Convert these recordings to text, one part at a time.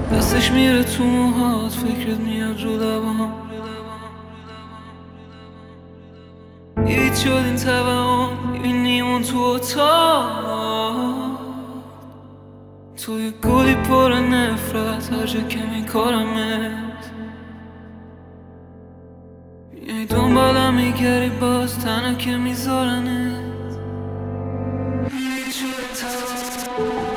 دستش میره تو موهات، فکرت میاد رو لبام. هیچ شد این توهم، میبینیم اون تو اتاق. توی گلی پر نفرت، هر جا که میکارمت میای دنبالم میگری، باز تنها که میذارنت. هیچ شد این توهم.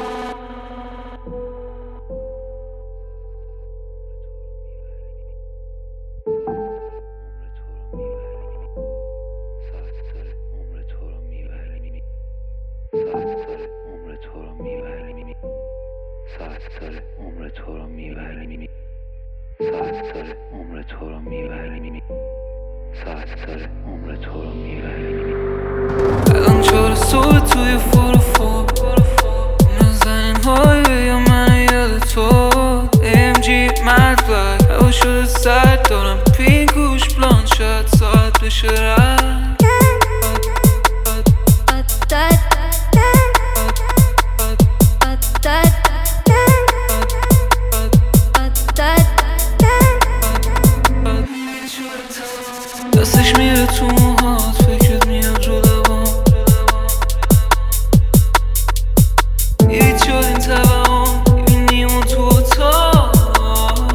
ساعت داره عمر تو رو میبره، ساعت داره عمر تو رو میبره، ساعت داره عمر تو رو میبره. الان 4 صبح توی فور نازنین های یا من یاد تو. AMG مد بلک هوا شده سرد، دارم پین گوش بلان، شاید ساعت بشه رد. دستش میره تو موهات، فکرت میاد رو لبام. هیچ شد این توهم، میبینیم اون تو اتاق.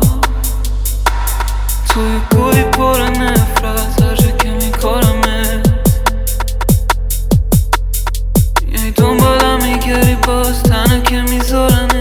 توی گلی پر نفرت، هر جا که میکارمت میای دنبالم میگری، باز تنها که میذارن